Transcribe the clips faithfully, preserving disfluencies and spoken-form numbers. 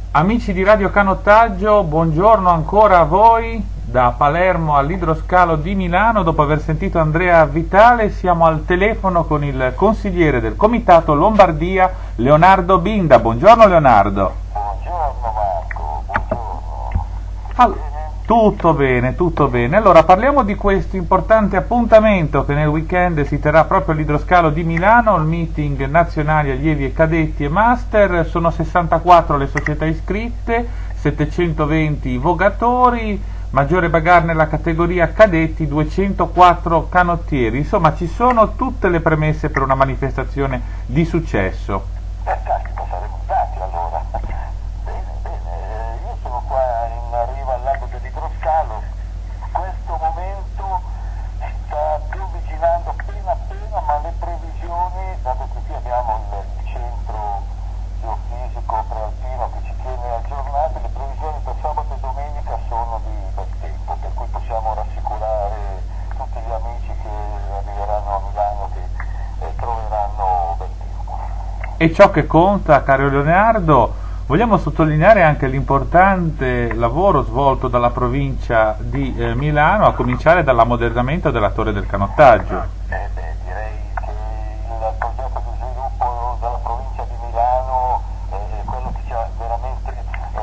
Amici di Radio Canottaggio, buongiorno ancora a voi da Palermo all'Idroscalo di Milano. Dopo aver sentito Andrea Vitale siamo al telefono con il consigliere del Comitato Lombardia, Leonardo Binda. Buongiorno Leonardo. Buongiorno Marco, buongiorno. All- tutto bene, tutto bene. Allora parliamo di questo importante appuntamento che nel weekend si terrà proprio all'Idroscalo di Milano, il meeting nazionale allievi e cadetti e master. Sono sessantaquattro le società iscritte, settecentoventi i vogatori, maggiore bagarre nella categoria cadetti, duecentoquattro canottieri. Insomma, ci sono tutte le premesse per una manifestazione di successo. Eh, caspita, saremo stati allora. Bene, bene, io sono qua in riva al lago dell'Idroscalo. Questo momento si sta più avvicinando appena appena, ma le previsioni, dato che qui abbiamo il, il centro geofisico prealpino che ci tiene aggiornati, le previsioni per sabato e domenica sono di bel tempo, per cui possiamo rassicurare tutti gli amici che arriveranno a Milano che eh, troveranno bel tempo. E ciò che conta, caro Leonardo, vogliamo sottolineare anche l'importante lavoro svolto dalla provincia di eh, Milano, a cominciare dall'ammodernamento della Torre del Canottaggio. Eh beh, direi che il progetto di sviluppo della provincia di Milano è quello che ci ha veramente eh,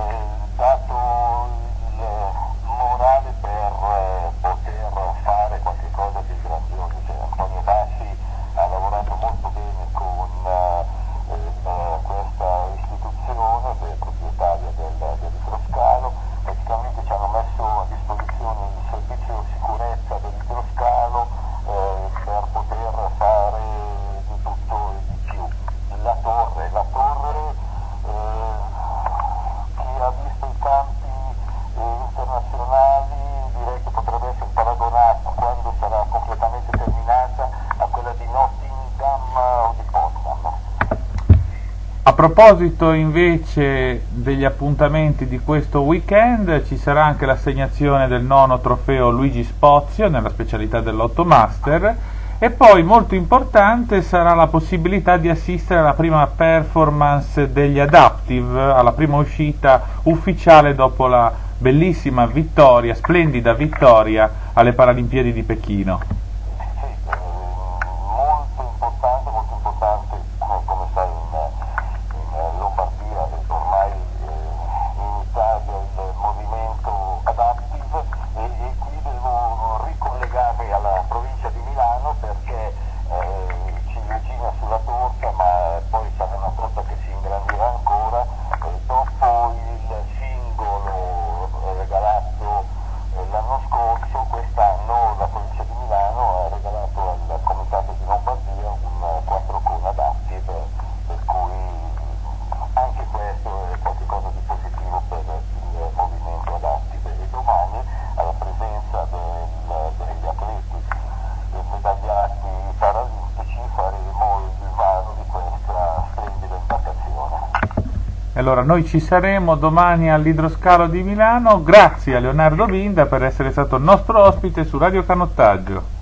dato il morale per eh, poter fare qualche cosa di grandioso. Cioè, Antonio Bassi ha lavorato molto bene con eh, eh, questa istituzione che è proprietaria del, dell'Idroscalo. Praticamente ci hanno messo a disposizione il servizio sicurezza dell'Idroscalo eh, per poter fare di tutto e di più. La torre, la torre eh, chi ha visto i campi eh, internazionali direi che potrebbe essere paragonata quando sarà completamente terminata a quella di Nottingham o di Potsdam. A proposito invece degli appuntamenti di questo weekend, ci sarà anche l'assegnazione del nono trofeo Luigi Spozio nella specialità dell'Otto Master, e poi molto importante sarà la possibilità di assistere alla prima performance degli Adaptive, alla prima uscita ufficiale dopo la bellissima vittoria, splendida vittoria alle Paralimpiadi di Pechino. Sì, eh, molto importante, molto importante, come, come sai in, in Lombardia e ormai eh, in Italia il movimento Adaptive e, e qui devo ricollegarmi alla provincia di Milano perché eh, ciliegina sulla torta, ma poi sarà una torta che si ingrandirà ancora e dopo il singolo regalato eh, l'anno scorso, quest'anno la provincia di Milano ha regalato al Comitato di Lombardia un quattro con Adaptive, per cui anche questo è qualcosa di positivo per il movimento Adaptive. E domani, alla presenza del, degli atleti e medagliati paralimpici, faremo il varo di questa splendida imbarcazione. E allora noi ci saremo domani all'Idroscalo di Milano. Grazie a Leonardo Binda per essere stato il nostro ospite su Radio Canottaggio.